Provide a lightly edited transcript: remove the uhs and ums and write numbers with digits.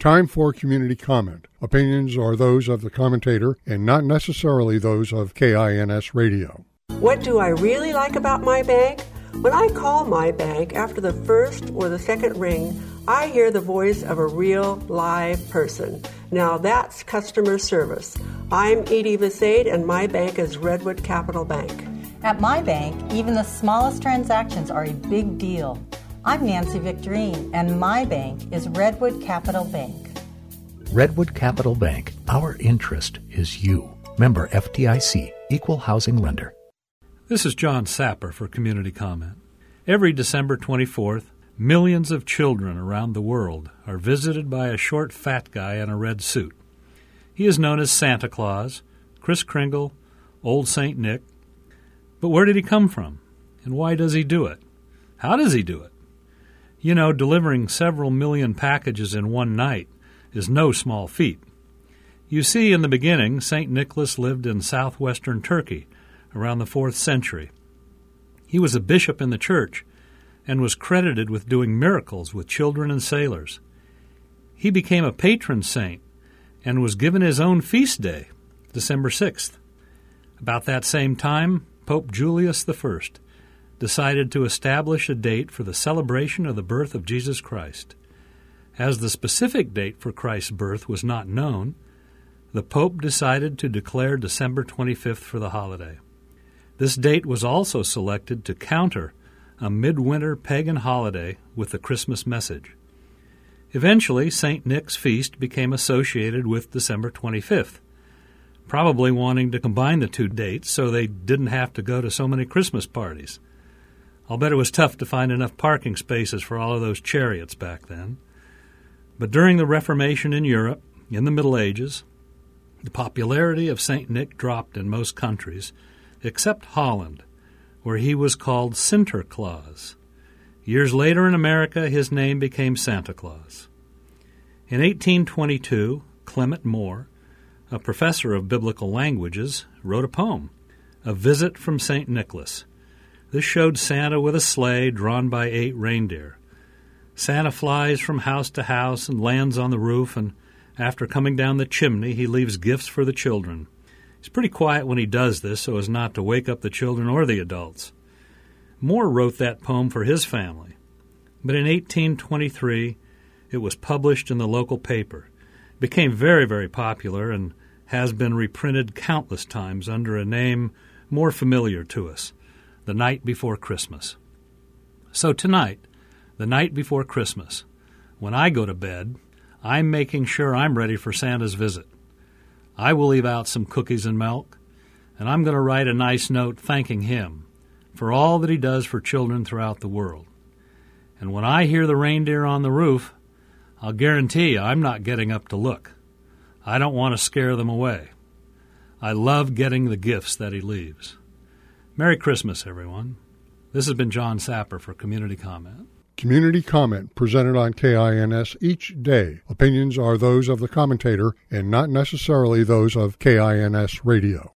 Time for community comment. Opinions are those of the commentator and not necessarily those of KINS Radio. What do I really like about my bank? When I call my bank after the first or the second ring, I hear the voice of a real, live person. Now that's customer service. I'm Edie Visade, and my bank is Redwood Capital Bank. At my bank, even the smallest transactions are a big deal. I'm Nancy Victorine, and my bank is Redwood Capital Bank. Redwood Capital Bank. Our interest is you. Member FDIC, Equal Housing Lender. This is John Sapper for Community Comment. Every December 24th, millions of children around the world are visited by a short, fat guy in a red suit. He is known as Santa Claus, Kris Kringle, Old St. Nick. But where did he come from? And why does he do it? How does he do it? You know, delivering several million packages in one night is no small feat. You see, in the beginning, St. Nicholas lived in southwestern Turkey around the 4th century. He was a bishop in the church and was credited with doing miracles with children and sailors. He became a patron saint and was given his own feast day, December 6th. About that same time, Pope Julius I decided to establish a date for the celebration of the birth of Jesus Christ. As the specific date for Christ's birth was not known, the Pope decided to declare December 25th for the holiday. This date was also selected to counter a midwinter pagan holiday with the Christmas message. Eventually, St. Nick's feast became associated with December 25th, probably wanting to combine the two dates so they didn't have to go to so many Christmas parties. I'll bet it was tough to find enough parking spaces for all of those chariots back then. But during the Reformation in Europe, in the Middle Ages, the popularity of St. Nick dropped in most countries, except Holland, where he was called Sinterklaas. Years later in America, his name became Santa Claus. In 1822, Clement Moore, a professor of biblical languages, wrote a poem, A Visit from St. Nicholas. This showed Santa with a sleigh drawn by 8 reindeer. Santa flies from house to house and lands on the roof, and after coming down the chimney, he leaves gifts for the children. He's pretty quiet when he does this so as not to wake up the children or the adults. Moore wrote that poem for his family, but in 1823 it was published in the local paper. It became very, very popular and has been reprinted countless times under a name more familiar to us, The Night Before Christmas. So tonight, the night before Christmas, when I go to bed, I'm making sure I'm ready for Santa's visit. I will leave out some cookies and milk, and I'm going to write a nice note thanking him for all that he does for children throughout the world. And when I hear the reindeer on the roof, I'll guarantee you I'm not getting up to look. I don't want to scare them away. I love getting the gifts that he leaves. Merry Christmas, everyone. This has been John Sapper for Community Comment. Community comment presented on KINS each day. Opinions are those of the commentator and not necessarily those of KINS Radio.